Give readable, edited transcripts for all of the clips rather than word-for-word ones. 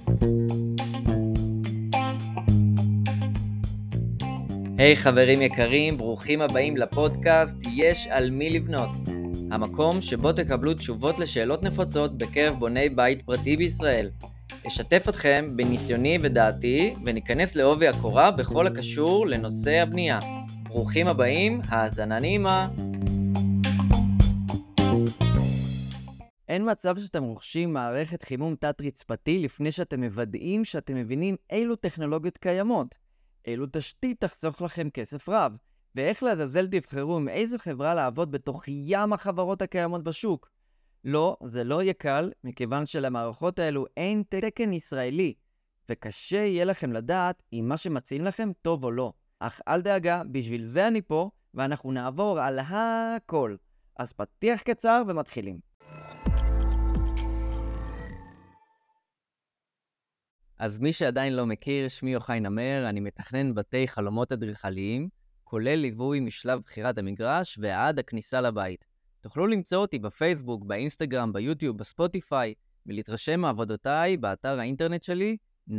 היי חברים יקרים, ברוכים הבאים לפודקאסט יש על מי לבנות. המקום שבו תקבלו תשובות לשאלות נפוצות בקרב בוני בית פרטי בישראל. אשתף אתכם בניסיוני ודעתי וניכנס לעובי הקורה בכל הקשור לנושא הבנייה. ברוכים הבאים, האזנה נעימה. אין מצב שאתם רוכשים מערכת חימום תת-רצפתי לפני שאתם מוודאים שאתם מבינים אילו טכנולוגיות קיימות. אילו תשתית תחסוך לכם כסף רב, ואיך לעזאזל תבחרו עם איזו חברה לעבוד בתוך ים החברות הקיימות בשוק. לא, זה לא יהיה קל, מכיוון שלמערכות האלו אין תקן ישראלי, וקשה יהיה לכם לדעת אם מה שמציעים לכם טוב או לא. אך אל דאגה, בשביל זה אני פה, ואנחנו נעבור על הכל. אז פתיח קצר ומתחילים. אז מי שעדיין לא מכיר, שמי יוחאי נמר, אני מתכנן בתי חלומות אדריכליים, כולל ליווי משלב בחירת המגרש ועד הכניסה לבית. תוכלו למצוא אותי בפייסבוק, באינסטגרם, ביוטיוב, בספוטיפיי, ולהתרשם מעבודותיי באתר האינטרנט שלי,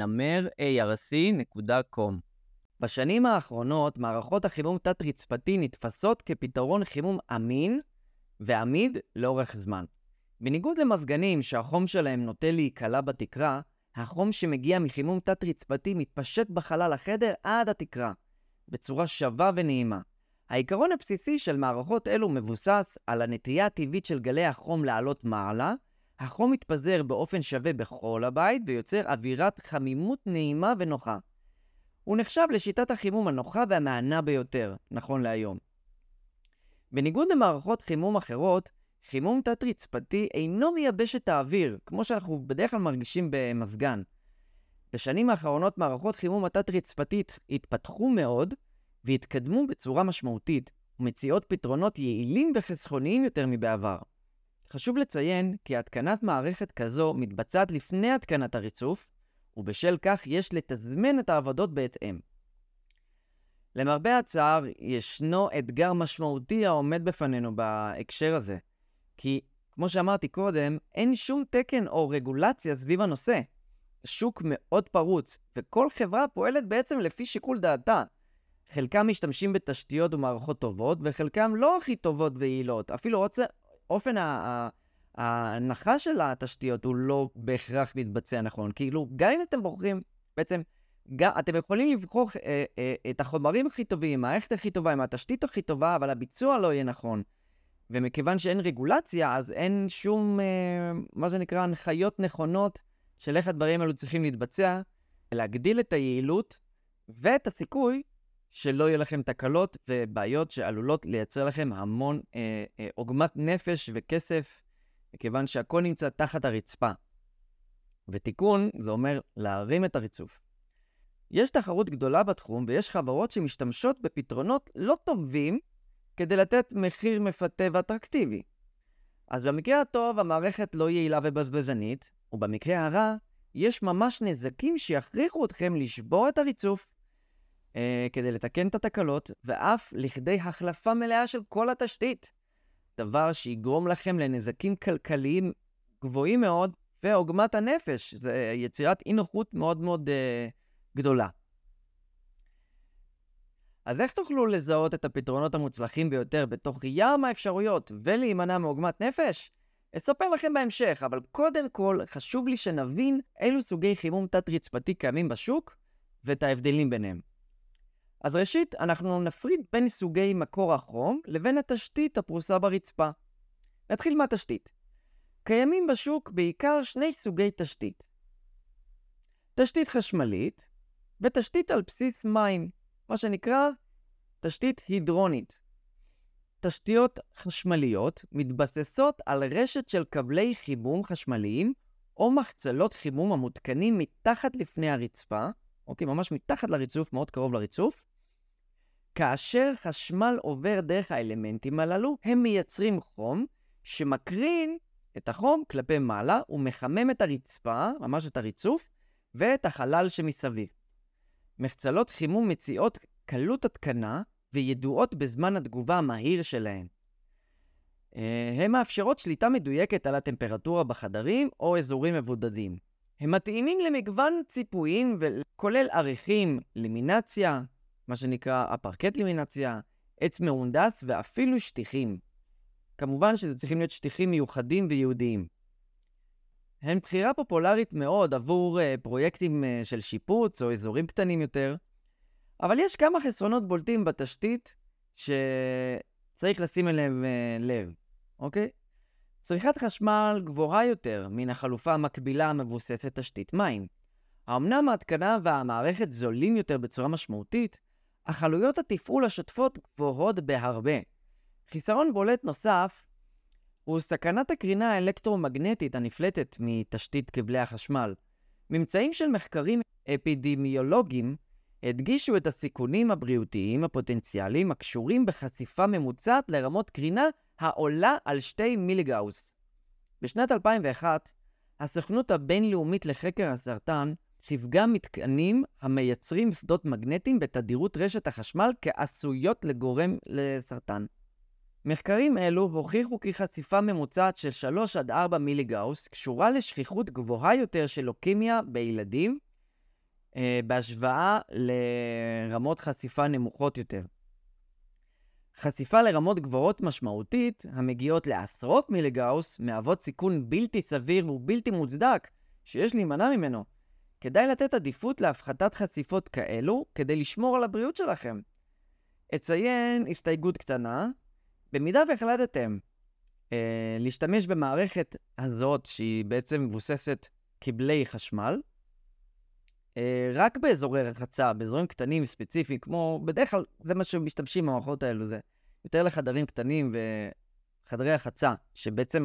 namerarc.com. בשנים האחרונות, מערכות החימום תת-רצפתי נתפסות כפתרון חימום אמין ועמיד לאורך זמן. בניגוד למזגנים שהחום שלהם נוטה להיקלע בתקרה, החום שמגיע מחימום תת-רצפתי מתפשט בחלל החדר עד התקרה, בצורה שווה ונעימה. העיקרון הבסיסי של מערכות אלו מבוסס על הנטייה הטבעית של גלי החום לעלות מעלה. החום מתפזר באופן שווה בכל הבית ויוצר אווירת חמימות נעימה ונוחה. הוא נחשב לשיטת החימום הנוחה והמענה ביותר, נכון להיום. בניגוד למערכות חימום אחרות, חימום תת-רצפתי אינו מייבש את האוויר, כמו שאנחנו בדרך כלל מרגישים במזגן. בשנים האחרונות מערכות חימום התת-רצפתית התפתחו מאוד והתקדמו בצורה משמעותית, ומציעות פתרונות יעילים וחסכוניים יותר מבעבר. חשוב לציין כי התקנת מערכת כזו מתבצעת לפני התקנת הריצוף, ובשל כך יש לתזמן את העבודות בהתאם. למרבה הצער, ישנו אתגר משמעותי העומד בפנינו בהקשר הזה. כי, כמו שאמרתי קודם, אין שום תקן או רגולציה סביב הנושא. השוק מאוד פרוץ, וכל חברה פועלת בעצם לפי שיקול דעתה. חלקם משתמשים בתשתיות ומערכות טובות, וחלקם לא הכי טובות ויעילות. אפילו אופן ההנחה של התשתיות הוא לא בהכרח מתבצע נכון. כאילו, גם אם אתם בוחרים, בעצם, אתם יכולים לבחור את החומרים הכי טובים, המערכת הכי טובה, עם התשתית הכי טובה, אבל הביצוע לא יהיה נכון. ומכיוון שאין רגולציה, אז אין שום, מה זה נקרא, הנחיות נכונות של איך הדברים האלו צריכים להתבצע, להגדיל את היעילות ואת הסיכוי שלא יהיה לכם תקלות ובעיות שעלולות לייצר לכם המון עוגמת נפש וכסף, מכיוון שהכל נמצא תחת הרצפה. ותיקון, זה אומר להרים את הריצוף. יש תחרות גדולה בתחום ויש חברות שמשתמשות בפתרונות לא טובים, כדי לתת מחיר מפתה ואטרקטיבי. אז במקרה הטוב המערכת לא יעילה ובזבזנית, ובמקרה הרע יש ממש נזקים שיכריחו אתכם לשבור את הריצוף כדי לתקן את התקלות, ואף לכדי החלפה מלאה של כל התשתית. דבר שיגרום לכם לנזקים כלכליים גבוהים מאוד, ועוגמת הנפש. זה יצירת אי נוחות מאוד מאוד גדולה. אז איך תוכלו לזהות את הפתרונות המוצלחים ביותר בתוך ים האפשרויות ולהימנע מעוגמת נפש? אספר לכם בהמשך, אבל קודם כל חשוב לי שנבין אילו סוגי חימום תת-רצפתי קיימים בשוק ואת ההבדלים ביניהם. אז ראשית, אנחנו נפריד בין סוגי מקור החום לבין התשתית הפרוסה ברצפה. נתחיל מהתשתית. קיימים בשוק בעיקר שני סוגי תשתית. תשתית חשמלית ותשתית על בסיס מים. מה שנקרא תשתית הידרונית. תשתיות חשמליות מתבססות על רשת של כבלי חימום חשמליים או מחצלות חימום המותקנים מתחת לפני הרצפה, אוקיי, ממש מתחת לריצוף, מאוד קרוב לריצוף. כאשר חשמל עובר דרך האלמנטים הללו, הם מייצרים חום שמקרין את החום כלפי מעלה ומחמם את הרצפה, ממש את הריצוף, ואת החלל שמסביב. מחצלות חימום מציעות קלות התקנה וידועות בזמן התגובה המהיר שלהן. הן מאפשרות שליטה מדויקת על הטמפרטורה בחדרים או אזורים מבודדים. הם מתאימים למגוון ציפויים וכולל עריכים, לימינציה, מה שנקרא הפרקט לימינציה, עץ מהונדס ואפילו שטיחים. כמובן שזה צריכים להיות שטיחים מיוחדים וייעודיים. הן בחירה פופולרית מאוד עבור פרויקטים של שיפוץ או אזורים קטנים יותר, אבל יש כמה חסרונות בולטים בתשתית שצריך לשים אליהם לב, אוקיי? צריכת חשמל גבוהה יותר מן החלופה המקבילה המבוססת תשתית מים. האמנם ההתקנה והמערכת זולים יותר בצורה משמעותית, אך עלויות התפעול השוטפות גבוהות בהרבה. חיסרון בולט נוסף הוא סכנת הקרינה האלקטרומגנטית הנפלטת מתשתית כבלי החשמל. ממצאים של מחקרים אפידמיולוגיים הדגישו את הסיכונים הבריאותיים הפוטנציאליים הקשורים בחשיפה ממוצעת לרמות קרינה העולה על 2 מיליגאוס. בשנת 2001, הסוכנות הבינלאומית לחקר הסרטן סיווגה מתקנים המייצרים שדות מגנטיים בתדירות רשת החשמל כעשויות לגורם לסרטן. מחקרים אלו הוכיחו כי חשיפה ממוצעת של 3 עד 4 מיליגאוס קשורה לשכיחות גבוהה יותר של לוקמיה בילדים, בהשוואה לרמות חשיפה נמוכות יותר. חשיפה לרמות גבוהות משמעותית, המגיעות לעשרות מיליגאוס, מהוות סיכון בלתי סביר ובלתי מוצדק, שיש להימנע ממנו. כדאי לתת עדיפות להפחתת חשיפות כאלו, כדי לשמור על הבריאות שלכם. אציין הסתייגות קטנה, במידה והחלטתם להשתמש במערכת הזאת, שהיא בעצם מבוססת כבלי חשמל, רק באזורי רחצה, באזורים קטנים ספציפיים, כמו בדרך כלל זה מה שמשתמשים במערכות האלו, זה יותר לחדרים קטנים וחדרי רחצה, שבעצם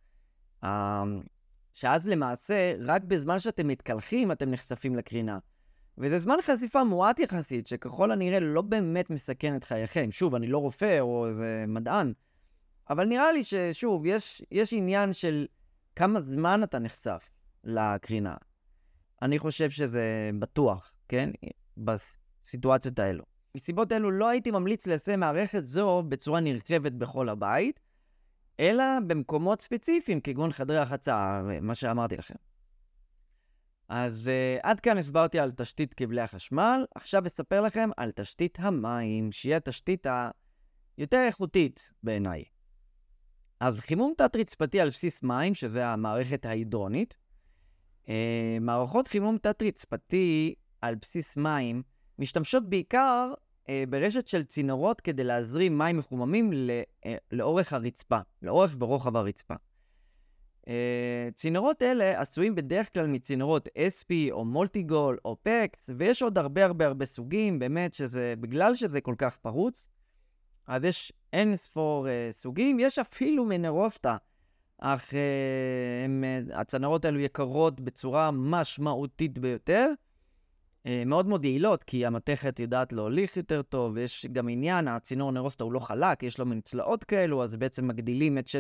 שאז למעשה רק בזמן שאתם מתקלחים אתם נחשפים לקרינה. וזה זמן חשיפה מועט יחסית, שככל הנראה לא באמת מסכן את חייכם. שוב, אני לא רופא או איזה מדען, אבל נראה לי ששוב, יש עניין של כמה זמן אתה נחשף לקרינה. אני חושב שזה בטוח, כן? בסיטואציות האלו. מסיבות אלו לא הייתי ממליץ ליישם מערכת זו בצורה נרחבת בכל הבית, אלא במקומות ספציפיים, כגון חדרי החצה, מה שאמרתי לכם. אז עד כאן הסברתי על תשתית כבלי החשמל, עכשיו אספר לכם על תשתית המים, שהיא התשתית היותר איכותית בעיניי. אז חימום תת-רצפתי על בסיס מים, שזה המערכת ההידרונית, מערכות חימום תת-רצפתי על בסיס מים משתמשות בעיקר ברשת של צינורות כדי להזרים מים מחוממים לאורך הרצפה, לאורך ורוחב הרצפה. צינורות אלה עשויים בדרך כלל מצינורות SP או מולטיגול או פקס, ויש עוד הרבה סוגים, באמת בגלל שזה כל כך פרוץ, אז יש אין ספור סוגים, יש אפילו מנרופטה, אך הצנרות האלו יקרות בצורה משמעותית ביותר, מאוד מאוד יעילות, כי המתכת יודעת להוליך יותר טוב, ויש גם עניין, הצינור נרופטה הוא לא חלק, יש לו מנצלעות כאלו, אז בעצם מגדילים את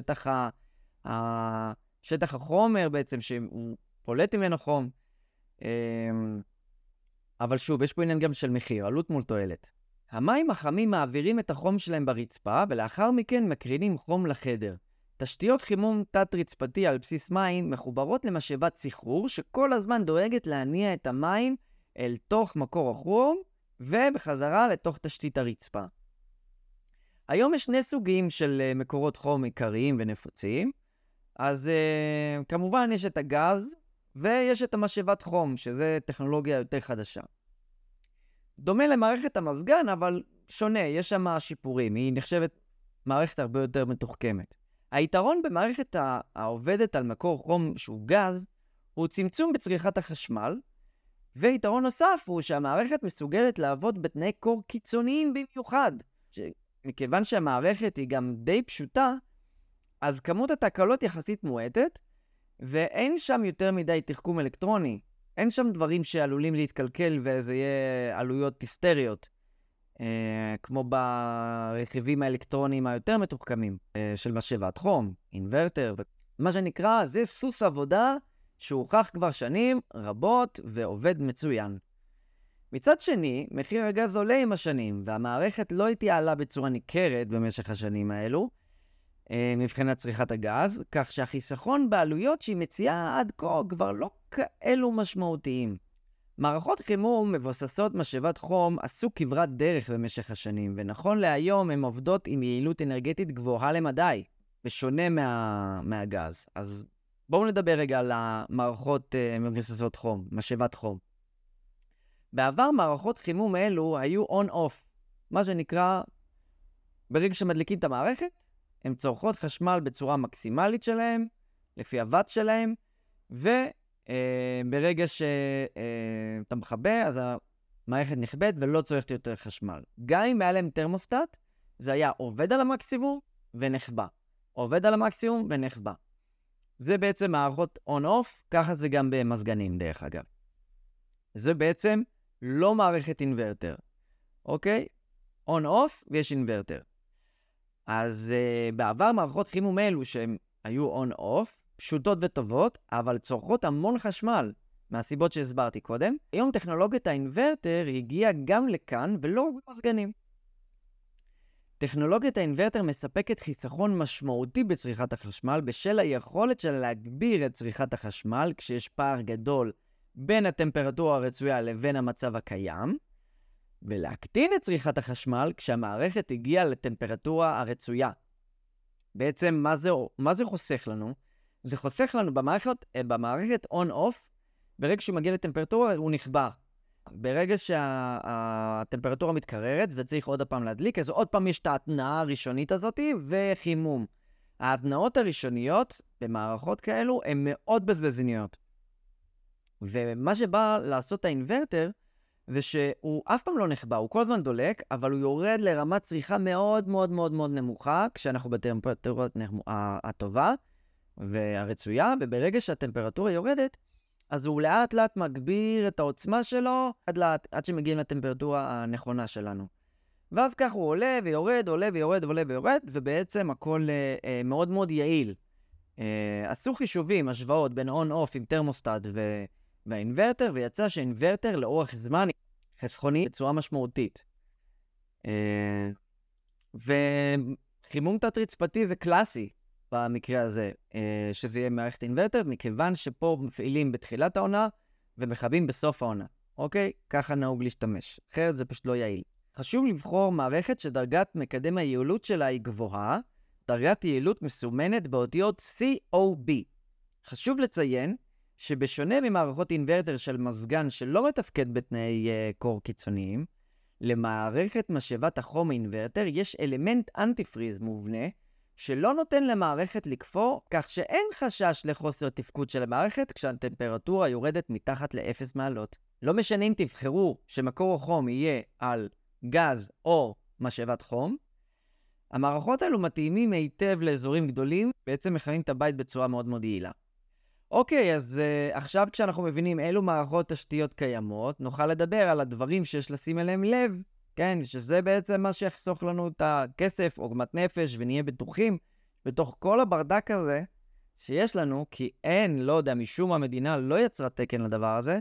שטח החומר בעצם, שהוא פולט ממנו חום. אבל שוב, יש פה עניין גם של מחיר, עלות מול תועלת. המים החמים מעבירים את החום שלהם ברצפה, ולאחר מכן מקרינים חום לחדר. תשתיות חימום תת-רצפתי על בסיס מים מחוברות למשאבת סחרור, שכל הזמן דואגת להניע את המים אל תוך מקור החום, ובחזרה לתוך תשתית הרצפה. היום יש 2 סוגים של מקורות חום עיקריים ונפוצים. אז כמובן יש את הגז, ויש את המשאבת חום, שזה טכנולוגיה יותר חדשה. דומה למערכת המזגן, אבל שונה, יש שם שיפורים, היא נחשבת מערכת הרבה יותר מתוחכמת. היתרון במערכת העובדת על מקור חום שהוא גז, הוא צמצום בצריכת החשמל, ויתרון נוסף הוא שהמערכת מסוגלת לעבוד בתנאי קור קיצוניים במיוחד. מכיוון שהמערכת היא גם די פשוטה, אז כמות התקלות יחסית מועטת, ואין שם יותר מדי תחכום אלקטרוני. אין שם דברים שעלולים להתקלקל וזה יהיה עלויות היסטריות, כמו ברכיבים האלקטרוניים היותר מתוחכמים, של משאבת חום, אינברטר, מה שנקרא, זה סוס עבודה שהוכח כבר שנים רבות ועובד מצוין. מצד שני, מחיר הגז עולה עם השנים, והמערכת לא התייעלה בצורה ניכרת במשך השנים האלו, מבחינת צריכת הגז, כך שהחיסכון בעלויות שהיא מציעה עד כה כבר לא כאלו משמעותיים. מערכות חימום מבוססות משאבת חום עשו כברת דרך במשך השנים, ונכון להיום הן עובדות עם יעילות אנרגטית גבוהה למדי, בשונה מהגז. אז בואו נדבר רגע על המערכות מבוססות חום, משאבת חום. בעבר מערכות חימום אלו היו on-off, מה שנקרא, ברגע שמדליקים את המערכת, הן צורכות חשמל בצורה מקסימלית שלהם, לפי הוואט שלהם, וברגע שאתה מכבה, אז המערכת נכבדת ולא צורכת יותר חשמל. גם אם היה להם תרמוסטט, זה היה עובד על המקסימום ונחבא. עובד על המקסימום ונחבא. זה בעצם מערכות on-off, ככה זה גם במזגנים דרך אגב. זה בעצם לא מערכת אינברטר, אוקיי? on-off ויש אינברטר. אז בעבר מערכות חימום אלו שהן היו on-off, פשוטות וטובות, אבל צורכות המון חשמל, מהסיבות שהסברתי קודם. היום טכנולוגיית האינברטר הגיעה גם לכאן ולא רק במזגנים. טכנולוגיית האינברטר מספקת חיסכון משמעותי בצריכת החשמל בשל היכולת שלה להגביר את צריכת החשמל כשיש פער גדול בין הטמפרטורה הרצויה לבין המצב הקיים, ולהקטין את צריכת החשמל כשהמערכת הגיעה לטמפרטורה הרצויה. בעצם מה זה חוסך לנו? זה חוסך לנו במערכת on-off, ברגע שהוא מגיע לטמפרטורה הוא נכבה. ברגע שהטמפרטורה מתקררת וצריך עוד פעם להדליק, אז עוד פעם יש את ההתנאה הראשונית הזאת וחימום. ההתנאות הראשוניות במערכות כאלו הן מאוד בזבזניות. ומה שבא לעשות האינברטר, זה שהוא אף פעם לא נחבא, הוא כל הזמן דולק, אבל הוא יורד לרמת צריכה מאוד מאוד מאוד מאוד נמוכה, כשאנחנו בטמפרטורה הטובה והרצויה, וברגע שהטמפרטורה יורדת, אז הוא לאט לאט מגביר את העוצמה שלו, עד שמגיעים לטמפרטורה הנכונה שלנו. ואז כך הוא עולה ויורד, עולה ויורד, עולה ויורד, ובעצם הכל מאוד מאוד יעיל. עשו חישובים, השוואות בין on-off עם תרמוסטט והאינברטר, ויצא שהאינברטר לאורך זמן חסכוני בצורה משמעותית. וחימום תת-רצפתי זה קלאסי במקרה הזה, שזה יהיה מערכת אינברטר, מכיוון שפה מפעילים בתחילת העונה ומכבים בסוף העונה. אוקיי? ככה נהוג להשתמש. אחרת זה פשוט לא יעיל. חשוב לבחור מערכת שדרגת מקדם היעילות שלה היא גבוהה, דרגת יעילות מסומנת באותיות COB. חשוב לציין שבשונה ממערכות אינברטר של מזגן שלא מתפקד בתנאי קור קיצוניים, למערכת משאבת החום אינברטר יש אלמנט אנטי-פריז מובנה שלא נותן למערכת לקפוא, כך שאין חשש לחוסר תפקוד של המערכת כשהטמפרטורה יורדת מתחת ל-0 מעלות. לא משנה אם תבחרו שמקור החום יהיה על גז או משאבת חום, המערכות האלו מתאימים היטב לאזורים גדולים, בעצם מכנים את הבית בצורה מאוד מאוד יעילה. אוקיי, אז עכשיו כשאנחנו מבינים אילו מערכות תשתיות קיימות, נוכל לדבר על הדברים שיש לשים אליהם לב, כן, שזה בעצם מה שיחסוך לנו את הכסף, עוגמת נפש, ונהיה בטוחים בתוך כל הברדק הזה שיש לנו, כי אין, לא יודע, משום המדינה לא יצרה תקן לדבר הזה,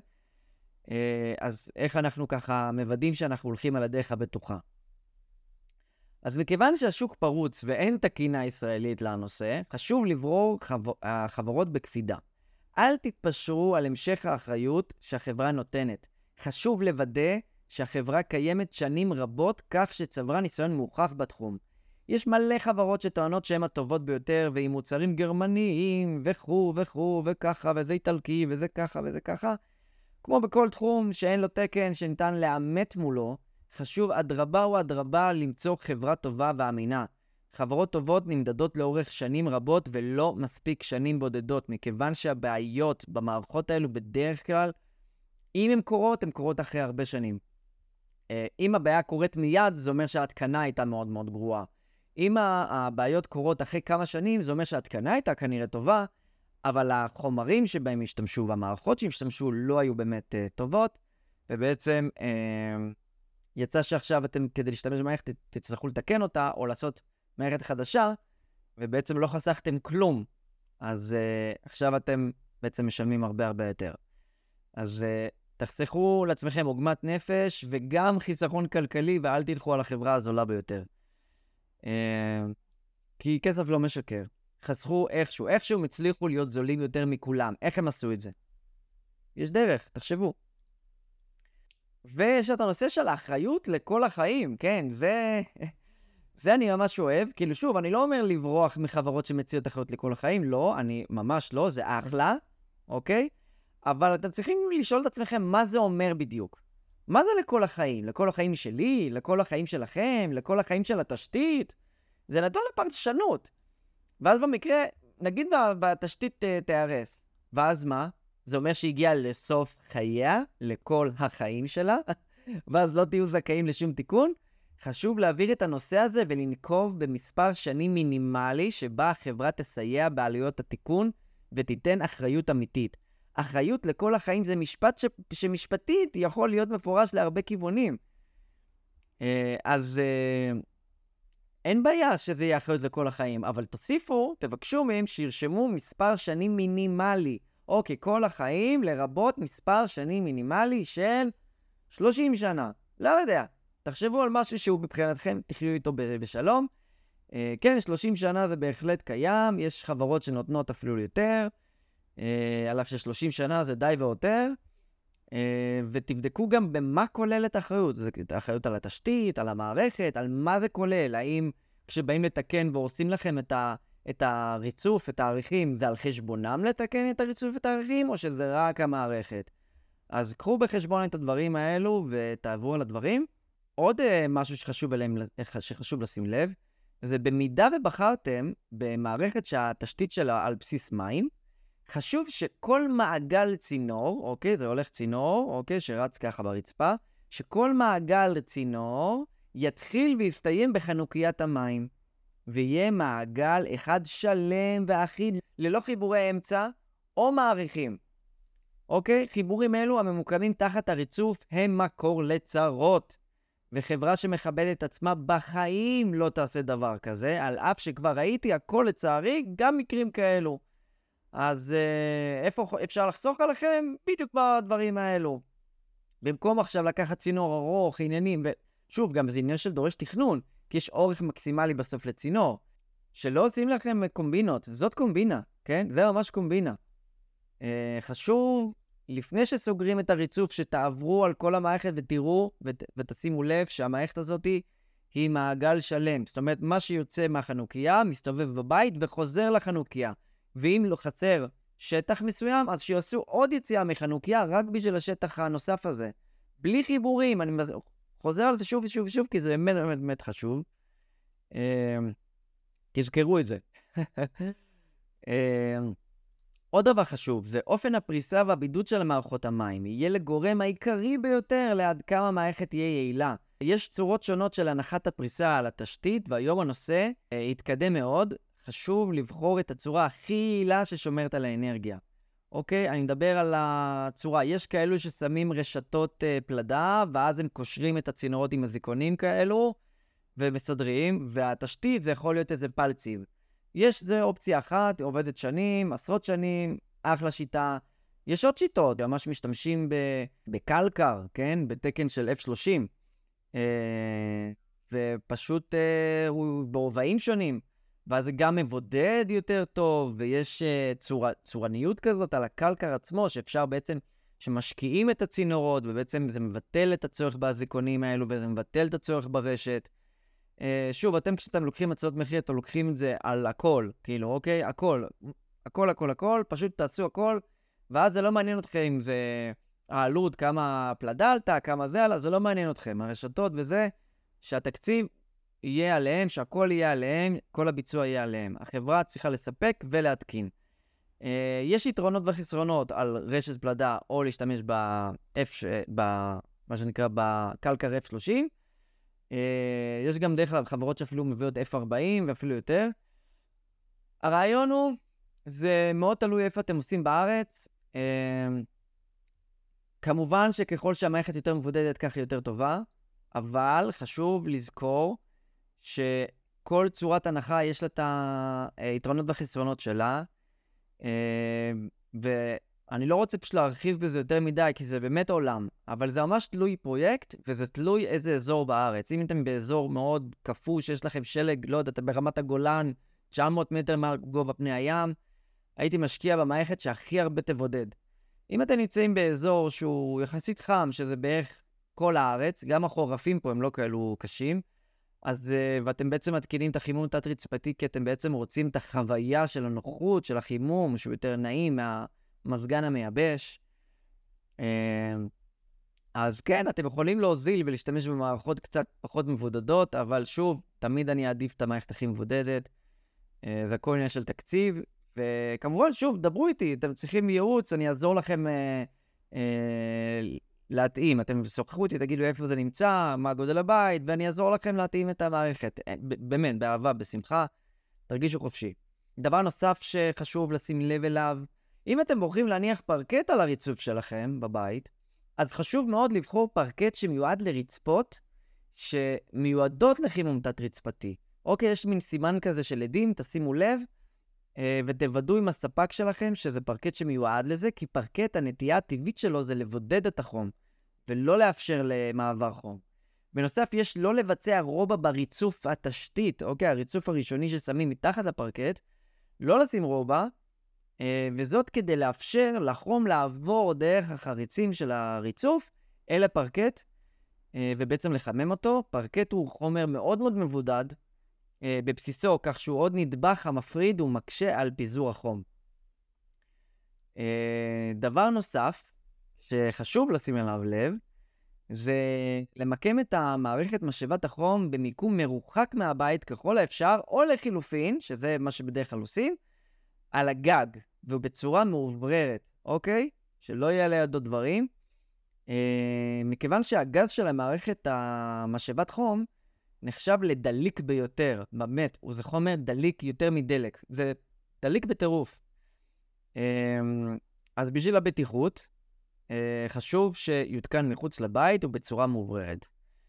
אז איך אנחנו ככה מוודאים שאנחנו הולכים על הדרך הבטוחה? אז מכיוון שהשוק פרוץ ואין תקינה ישראלית לנושא, חשוב לברור חברות בקפידה. אל תתפשרו על המשך האחריות שהחברה נותנת. חשוב לוודא שהחברה קיימת שנים רבות, כך שצברה ניסיון מוכח בתחום. יש מלא חברות שטוענות שהן הטובות ביותר, ועם מוצרים גרמניים, וכו' וכו' וככה, וזה איטלקי, וזה ככה וזה ככה. כמו בכל תחום שאין לו תקן שניתן לאמת מולו, חשוב אדרבה או אדרבה למצוא חברה טובה ואמינה. חברות טובות נמדדות לאורך שנים רבות ולא מספיק שנים בודדות, מכיוון שהבעיות במערכות האלו בדרך כלל, אם הן קורות, הן קורות אחרי הרבה שנים. אם הבעיה קורית מיד, זה אומר שההתקנה הייתה מאוד מאוד גרועה. אם הבעיות קורות אחרי כמה שנים, זה אומר שההתקנה הייתה כנראה טובה, אבל החומרים שבהם השתמשו והמערכות שהם השתמשו לא היו באמת טובות, ובעצם יצא שעכשיו אתם כדי להשתמש במערכת תצטרכו לתקן אותה או לעשות מערכת חדשה, ובעצם לא חסכתם כלום. אז עכשיו אתם בעצם משלמים הרבה הרבה יותר. אז תחסכו לעצמכם עוגמת נפש וגם חיסכון כלכלי, ואל תלכו על החברה הזולה ביותר. כי כסף לא משקר. חסכו איכשהו הם הצליחו להיות זולים יותר מכולם. איך הם עשו את זה? יש דרך, תחשבו. ויש את הנושא של האחריות לכל החיים, כן, זה אני ממש אוהב. כאילו שוב, אני לא אומר לברוח מחברות שמציעות אחריות לכל החיים, לא, אני ממש לא, זה אחלה, אוקיי? אבל אתם צריכים לשאול את עצמכם מה זה אומר בדיוק. מה זה לכל החיים? לכל החיים שלי? לכל החיים שלכם? לכל החיים של התשתית? זה נתון לפרשנות. ואז במקרה, נגיד בתשתית תיהרס. ואז מה? זה אומר שהגיעה לסוף חייה, לכל החיים שלה, ואז לא תהיו זכאים לשום תיקון. חשוב להעביר את הנושא הזה ולנקוב במספר שנים מינימלי שבה החברה תסייע בעלויות התיקון ותיתן אחריות אמיתית. אחריות לכל החיים זה משפט שמשפטית יכול להיות מפורש להרבה כיוונים. אז אין בעיה שזה יהיה אחריות לכל החיים, אבל תוסיפו, תבקשו מהם שירשמו מספר שנים מינימלי. אוקיי, כל החיים לרבות מספר שנים מינימלי של 30 שנה. לא יודע. תחשבו על משהו שהוא מבחינתכם, תחיו איתו בשלום. כן, 30 שנה זה בהחלט קיים, יש חברות שנותנות אפילו יותר, על אף ש30 שנה זה די ויותר, ותבדקו גם במה כוללת האחריות. זה האחריות על התשתית, על המערכת, על מה זה כולל. האם כשבאים לתקן ועושים לכם את הריצוף, את העריכים, זה על חשבונם לתקן את הריצוף ואת העריכים, או שזה רק המערכת? אז קחו בחשבון את הדברים האלו ותעברו על הדברים. עוד משהו שחשוב לשים לב, זה במידה ובחרתם במערכת שהתשתית שלה על בסיס מים, חשוב שכל מעגל צינור, אוקיי, זה הולך צינור, אוקיי, שרץ ככה ברצפה, שכל מעגל צינור יתחיל ויסתיים בחנוכיית המים, ויהיה מעגל אחד שלם ואחיד, ללא חיבורי אמצע או מעריכים. אוקיי, חיבורים אלו הממוקמים תחת הריצוף הם מקור לצרות. וחברה שמכבדת עצמה בחיים לא תעשה דבר כזה, על אף שכבר ראיתי הכל לצערי, גם מקרים כאלו. אז איפה אפשר לחסוך עליכם? בדיוק בדברים האלו. במקום עכשיו לקחת צינור ארוך, עניינים, ושוב, גם זה עניין של דורש תכנון, כי יש אורך מקסימלי בסוף לצינור. שלא עושים לכם קומבינות, זאת קומבינה, כן? זה ממש קומבינה. חשוב, לפני שסוגרים את הריצוף, שתעברו על כל המערכת ותראו ותשימו לב שהמערכת הזאת היא מעגל שלם. זאת אומרת, מה שיוצא מהחנוכיה מסתובב בבית וחוזר לחנוכיה. ואם לא חסר שטח מסוים, אז שיעשו עוד יציאה מחנוכיה רק בשביל השטח הנוסף הזה. בלי חיבורים, אני חוזר על זה שוב ושוב ושוב, כי זה באמת באמת באמת חשוב. תזכרו את זה. עוד דבר חשוב, זה אופן הפריסה והבידוד של מערכות המים. יהיה לגורם העיקרי ביותר לעד כמה המערכת תהיה יעילה. יש צורות שונות של הנחת הפריסה על התשתית, והיום הנושא התקדם מאוד. חשוב לבחור את הצורה הכי יעילה ששומרת על האנרגיה. אוקיי? אני מדבר על הצורה. יש כאלו ששמים רשתות פלדה, ואז הם קושרים את הצינורות עם הזיקונים כאלו, ומסדרים, והתשתית זה יכול להיות איזה פלציב. זה אופציה אחת, עובדת שנים, עשרות שנים, אחלה שיטה. יש עוד שיטות, ממש משתמשים בקלקר, כן? בתקן של F30. ופשוט הוא ברובעים שונים. ואז זה גם מבודד יותר טוב, ויש צורניות כזאת על הקלקר עצמו, שאפשר בעצם, שמשקיעים את הצינורות, ובעצם זה מבטל את הצורך בהזיקונים האלו, וזה מבטל את הצורך ברשת. שוב, כשאתם לוקחים הצעות מחיר, אתם לוקחים את זה על הכל, כאילו, אוקיי? הכל, פשוט תעשו הכל, ואז זה לא מעניין אתכם אם זה העלות, כמה פלדה עלתה, כמה זה עלה, זה לא מעניין אתכם. הרשתות וזה, שהתקציב יהיה עליהם, שהכל יהיה עליהם, כל הביצוע יהיה עליהם. החברה צריכה לספק ולהתקין. יש יתרונות וחסרונות על רשת פלדה, או להשתמש מה שנקרא בקלקר F30, יש גם דרך כלל חברות שאפילו מביאות F40 ואפילו יותר. הרעיון הוא, זה מאוד תלוי איפה אתם עושים בארץ. כמובן שככל שהמערכת יותר מבודדת כך היא יותר טובה, אבל חשוב לזכור שכל צורת הנחה יש לה את היתרונות והחסרונות שלה, ואני לא רוצה פשוט להרחיב בזה יותר מדי, כי זה באמת עולם, אבל זה ממש תלוי פרויקט, וזה תלוי איזה אזור בארץ. אם אתם באזור מאוד כפו, שיש לכם שלג, לא יודע, ברמת הגולן, 900 מטר מעל גובה פני הים, הייתי משקיע במערכת שהכי הרבה תבודד. אם אתם נמצאים באזור שהוא יחסית חם, שזה בערך כל הארץ, גם החורפים פה הם לא כאלו קשים, אז, ואתם בעצם מתקינים את החימום תת-רצפתי, כי אתם בעצם רוצים את החוויה של הנוחות, של החימום, שהוא יותר נעים מהמזגן המייבש. אז כן, אתם יכולים להוזיל ולהשתמש במערכות קצת פחות מבודדות, אבל שוב, תמיד אני אעדיף את המערכת הכי מבודדת. זה הכל עניין של תקציב, וכמובן, שוב, דברו איתי, אתם צריכים ייעוץ, אני אעזור לכם להתאים. אתם שוחחו איתי, תגידו איפה זה נמצא, מה גודל הבית, ואני אעזור לכם להתאים את המערכת. באמת, באהבה, בשמחה, תרגישו חופשי. דבר נוסף שחשוב לשים לב אליו, אם אתם בוחרים להניח פרקט על הריצוף שלכם בבית, אז חשוב מאוד לבחור פרקט שמיועד לרצפות שמיועדות לחימום תת-רצפתי. אוקיי, יש מין סימן כזה של עדים, תשימו לב, ותוודאו עם הספק שלכם שזה פרקט שמיועד לזה, כי פרקט, הנטייה הטבעית שלו זה לבודד את החום, ולא לאפשר למעבר חום. בנוסף, יש לא לבצע רובה בריצוף התשתית, אוקיי, הריצוף הראשוני ששמים מתחת לפרקט, לא לשים רובה, וזאת כדי לאפשר לחום לעבור דרך החריצים של הריצוף אל הפרקט, ובעצם לחמם אותו. פרקט הוא חומר מאוד מאוד מבודד בבסיסו, כך שהוא עוד נדבך המפריד ומקשה על פיזור החום. דבר נוסף שחשוב לשים אליו לב, זה למקם את המערכת משאבת החום במיקום מרוחק מהבית ככל האפשר, או לחילופין, שזה מה שבדרך כלל עושים, על הגג, ובצורה מאובררת, אוקיי? שלא יהיה לידו דברים. מכיוון שהגז של המערכת המשאבת חום נחשב לדליק ביותר, באמת, וזה חומר דליק יותר מדלק. זה דליק בטירוף. אז בשביל הבטיחות, חשוב שיותקן מחוץ לבית ובצורה מאובררת.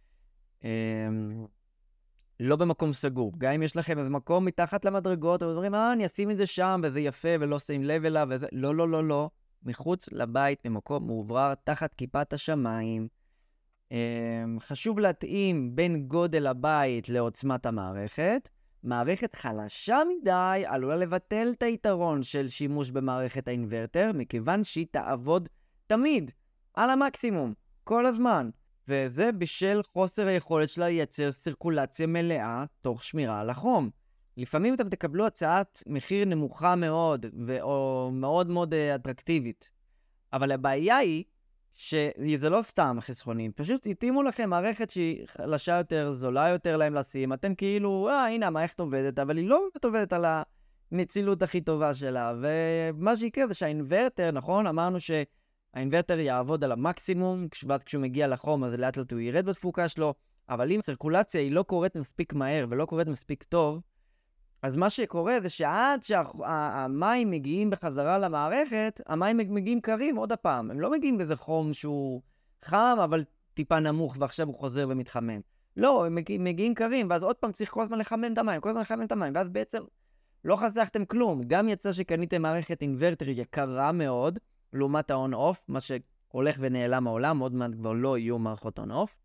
לא במקום סגור. גם אם יש לכם איזה מקום מתחת למדרגות, או דברים, אני אשים את זה שם, וזה יפה, ולא שים לב אליו, וזה... לא, לא, לא, לא. מחוץ לבית, במקום מאוברר, תחת כיפת השמיים. חשוב להתאים בין גודל הבית לעוצמת המערכת. מערכת חלשה מדי עלולה לבטל את היתרון של שימוש במערכת האינברטר, מכיוון שהיא תעבוד תמיד, על המקסימום, כל הזמן. וזה בשל חוסר היכולת שלה לייצר סירקולציה מלאה תוך שמירה על החום. לפעמים אתם תקבלו הצעת מחיר נמוכה מאוד, או מאוד מאוד אטרקטיבית. אבל הבעיה היא שזה לא סתם חסכונים, פשוט יתאימו לכם מערכת שהיא חלשה יותר, זולה יותר להם לשים. אתם כאילו, הנה המערכת עובדת, אבל היא לא עובדת על הנצילות הכי טובה שלה. ומה שיקרה זה שהאינברטר, נכון? אמרנו האינברטר יעבוד על המקסימום, כשהוא מגיע לחום, אז לאט לאט הוא ירד בתפוקה שלו, אבל אם הסירקולציה היא לא קורית מספיק מהר ולא קורית מספיק טוב, אז מה שקורה זה שעד שהמים מגיעים בחזרה למערכת, המים מגיעים קרים עוד הפעם. הם לא מגיעים באיזה חום שהוא חם, אבל טיפה נמוך, ועכשיו הוא חוזר ומתחמם. לא, הם מגיעים קרים, ואז עוד פעם צריך כל הזמן לחמם את המים, ואז בעצם לא חסכתם כלום. גם יצא שקניתם מערכת אינברטר יקרה מאוד, לעומת האון-אוף, מה שהולך ונעלם העולם, עוד מעט כבר לא יהיו מערכות און-אוף.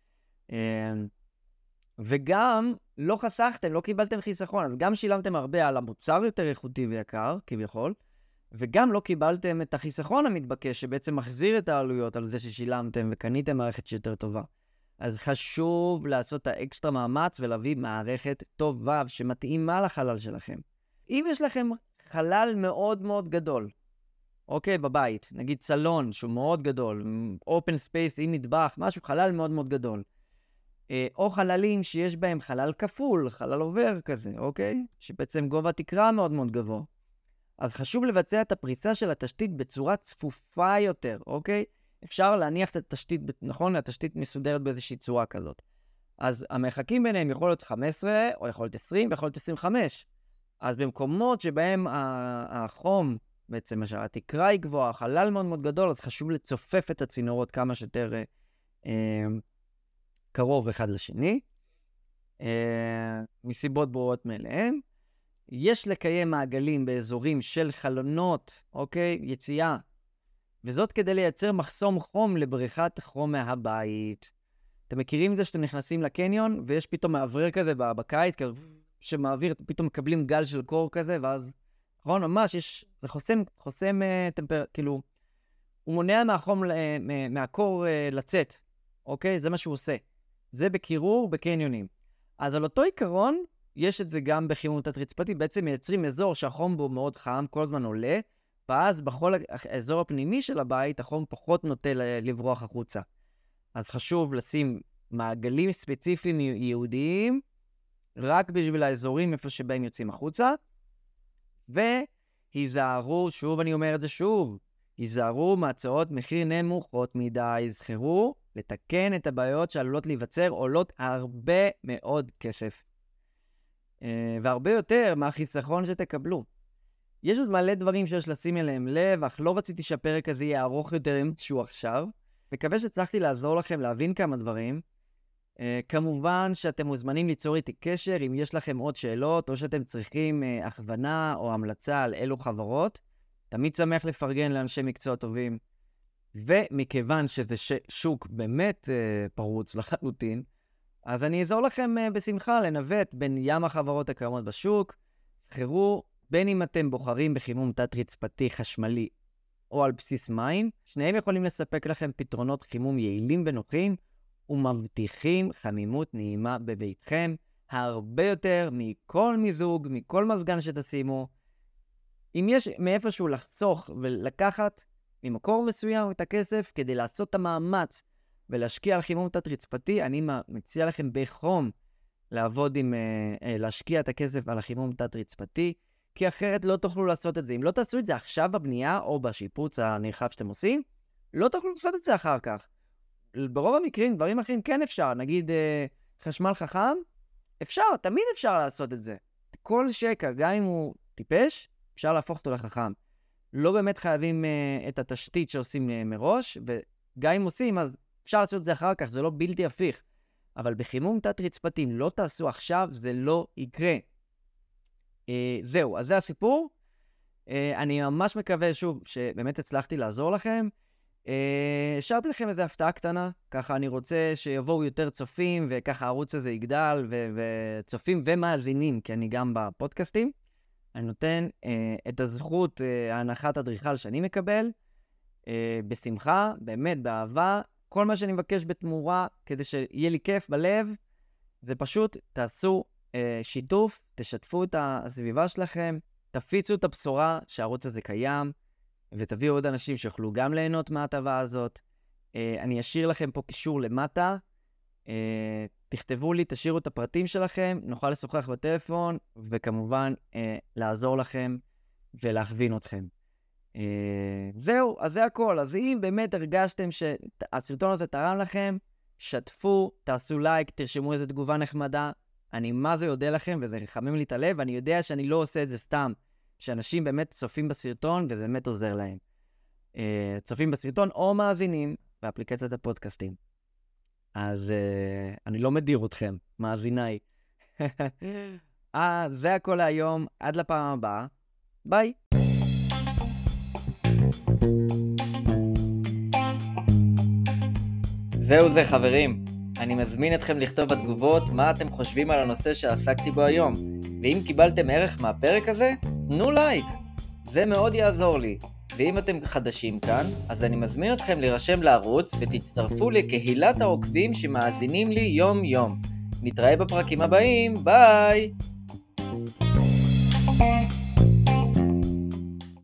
וגם לא חסכתם, לא קיבלתם חיסכון, אז גם שילמתם הרבה על המוצר יותר איכותי ויקר, כביכול, וגם לא קיבלתם את החיסכון המתבקש, שבעצם מחזיר את העלויות על זה ששילמתם וקניתם מערכת שיותר טובה. אז חשוב לעשות את האקסטרה מאמץ ולהביא מערכת טובה שמתאימה לחלל שלכם. אם יש לכם חלל מאוד מאוד גדול, אוקיי, בבית, נגיד סלון שהוא מאוד גדול, open space עם מטבח, משהו, חלל מאוד מאוד גדול. או חללים שיש בהם חלל כפול, חלל עובר כזה, אוקיי? שבעצם גובה תקרה מאוד מאוד גבוה. אז חשוב לבצע את הפריסה של התשתית בצורה צפופה יותר, אוקיי? אפשר להניח את התשתית, נכון? התשתית מסודרת באיזושהי צורה כזאת. אז המרחקים ביניהם יכול להיות 15, או יכול להיות 20, ויכול להיות 25. אז במקומות שבהם החום, בעצם התקרה היא גבוהה, החלל מאוד מאוד גדול, אז חשוב לצופף את הצינורות כמה שיותר קרוב אחד לשני, מסיבות ברורות מאליהם. יש לקיים מעגלים באזורים של חלונות, אוקיי, יציאה, וזאת כדי לייצר מחסום חום לבריחת חום מהבית. אתם מכירים את זה שאתם נכנסים לקניון, ויש פתאום מעברר כזה בקיץ, כזה שמעביר, פתאום מקבלים גל של קור כזה, ואז, נכון, ממש זה חוסם כאילו, הוא מונע מהקור לצאת, אוקיי? זה מה שהוא עושה. זה בקירור בקניונים. אז על אותו עיקרון, יש את זה גם בחימום תת-רצפתי, בעצם מייצרים אזור שהחום בו מאוד חם, כל הזמן עולה, ואז בכל האזור הפנימי של הבית, החום פחות נוטה לברוח החוצה. אז חשוב לשים מעגלים ספציפיים ייעודיים, רק בשביל האזורים איפה שבהם יוצאים החוצה, והיזהרו, שוב אני אומר את זה שוב, היזהרו מהצעות מחיר נמוכות מדי, זכרו לתקן את הבעיות שעלולות להיווצר, עולות הרבה מאוד כסף. והרבה יותר מהחיסכון שתקבלו. יש עוד מלא דברים שיש לשים אליהם לב, אך לא רציתי שהפרק הזה יהיה ארוך יותר שהוא עכשיו. מקווה שהצלחתי לעזור לכם להבין כמה דברים. כמובן שאתם מוזמנים ליצור איתי קשר אם יש לכם עוד שאלות, או שאתם צריכים הכוונה או המלצה על אילו חברות. תמיד שמח לפרגן לאנשי מקצוע טובים. ומכיוון שזה שוק באמת פרוץ לחלוטין, אז אני אעזור לכם בשמחה לנווט בין ים החברות הקיימות בשוק. זכרו, בין אם אתם בוחרים בחימום תת-רצפתי חשמלי או על בסיס מים, שניהם יכולים לספק לכם פתרונות חימום יעילים ונוחים, ומבטיחים חמימות נעימה בביתכם, הרבה יותר מכל מיזוג, מכל מזגן שתשימו. אם יש מאיפשהו לחסוך ולקחת ממקור מסוים את הכסף כדי לעשות את המאמץ ולהשקיע על חימום תת-רצפתי, אני מציע לכם בחום להשקיע את הכסף על החימום תת-רצפתי, כי אחרת לא תוכלו לעשות את זה. אם לא תעשו את זה עכשיו בבנייה או בשיפוץ הנרחב שאתם עושים, לא תוכלו לעשות את זה אחר כך. ברוב המקרים, דברים אחרים כן אפשר. נגיד חשמל חכם, תמיד אפשר לעשות את זה. כל שקע, גם אם הוא טיפש, אפשר להפוך אותו לחכם. לא באמת חייבים את התשתית שעושים מראש, וגם אם עושים, אז אפשר לעשות את זה אחר כך, זה לא בלתי הפיך. אבל בחימום תת-רצפתי, אם לא תעשו עכשיו, זה לא יקרה. זהו, אז זה הסיפור. אני ממש מקווה, שוב, שבאמת הצלחתי לעזור לכם. השארתי לכם איזו הפתעה קטנה, ככה אני רוצה שיבואו יותר צופים, וככה הערוץ הזה יגדל, וצופים ומאזינים, כי אני גם בפודקאסטים. אני נותן את הזכות, ההנחת אדריכל שאני מקבל, בשמחה, באמת, באהבה. כל מה שאני מבקש בתמורה, כדי שיהיה לי כיף בלב, זה פשוט תעשו שיתוף, תשתפו את הסביבה שלכם, תפיצו את הבשורה שהערוץ הזה קיים, ותביאו עוד אנשים שיוכלו גם ליהנות מההטבה הזאת. אני אשאיר לכם פה קישור למטה, תכתבו לי, תשאירו את הפרטים שלכם, נוכל לשוחח בטלפון, וכמובן לעזור לכם ולהכווין אתכם. זהו, אז זה הכל. אז אם באמת הרגשתם שהסרטון הזה תרם לכם, שתפו, תעשו לייק, תרשמו איזו תגובה נחמדה. אני מה זה יודע לכם, וזה חמם לי את הלב, ואני יודע שאני לא עושה את זה סתם, שאנשים באמת צופים בסרטון, וזה באמת עוזר להם. צופים בסרטון או מאזינים באפליקציית הפודקאסטים. אז אני לא מדיר אתכם, מאזיניי. זה הכל להיום, עד לפעם הבאה. ביי. זהו זה חברים, אני מזמין אתכם לכתוב בתגובות מה אתם חושבים על הנושא שעסקתי בו היום, ואם קיבלתם ערך מהפרק הזה, תנו לייק, זה מאוד יעזור לי. ואם אתם חדשים כאן, אז אני מזמין אתכם להירשם לערוץ ותצטרפו לקהילת העוקבים שמאזינים לי יום יום. נתראה בפרקים הבאים, ביי!